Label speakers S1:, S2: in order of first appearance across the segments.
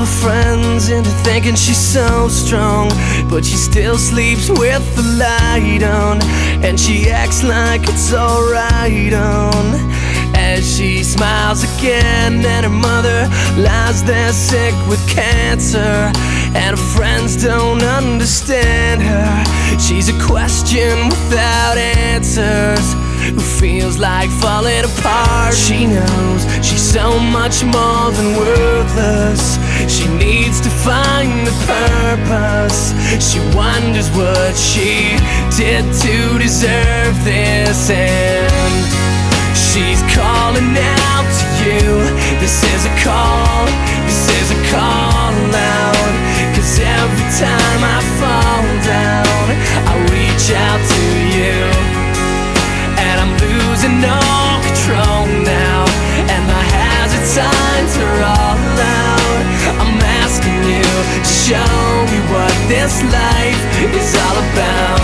S1: her friends into thinking she's so strong, but she still sleeps with the light on, and she acts like it's alright on. As she smiles again, and her mother lies there sick with cancer, and her friends don't understand her. She's a question without answers, who feels like falling apart. She knows she's so much more than worthless. She needs to find the purpose. She wonders what she did to deserve this, and she's calling out to you. This is a call, this is a call out. 'Cause every time I fall down, I reach out to you, and I'm losing all control now, and my hazard signs are all out. I'm asking you to show me what this life is all about.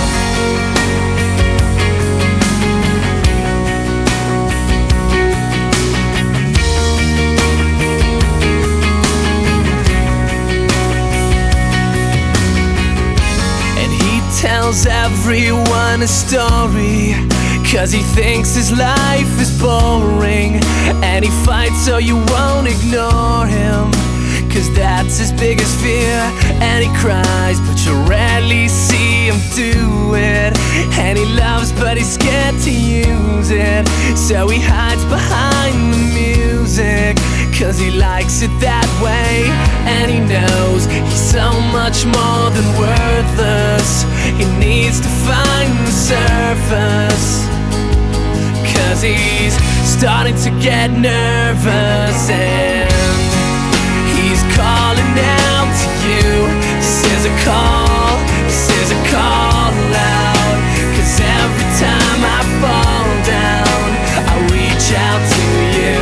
S1: Tells everyone a story, 'cause he thinks his life is boring, and he fights so you won't ignore him, 'cause that's his biggest fear. And he cries, but you rarely see him do it. And he loves, but he's scared to use it, so he hides behind the music, 'cause he likes it that way. And he knows he's so much more than worthless. He needs to find the surface, 'cause he's starting to get nervous, and he's calling out to you. This is a call, this is a call out. 'Cause every time I fall down, I reach out to you,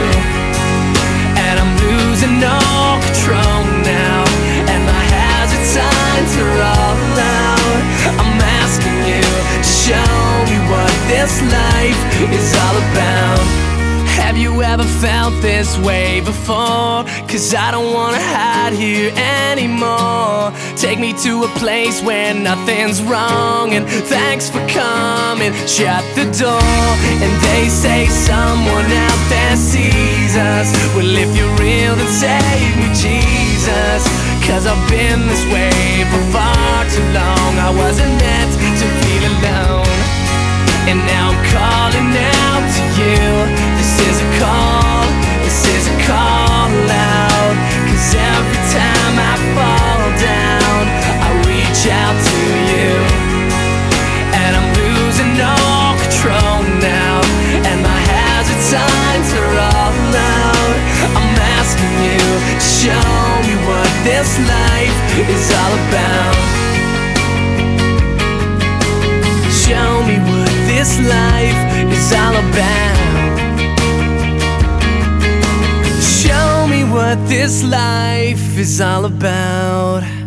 S1: and I'm losing all control now, and my hazard signs are all out. I'm asking you to show me what this life is all about. Have you ever felt this way before? 'Cause I don't wanna hide here anymore. Take me to a place where nothing's wrong, and thanks for coming. Shut the door, and they say someone out there sees us. Well, if you're real, then save me, Jesus. 'Cause I've been this way for far too long. I wasn't meant to feel alone, and now I'm calling out to you. This is a call, this is a call out. 'Cause every time I fall down, I reach out to you, and I'm losing all control now, and my hazard signs are all out. I'm asking you to show me what this life is all about. Show me what this life is all about. Show me what this life is all about.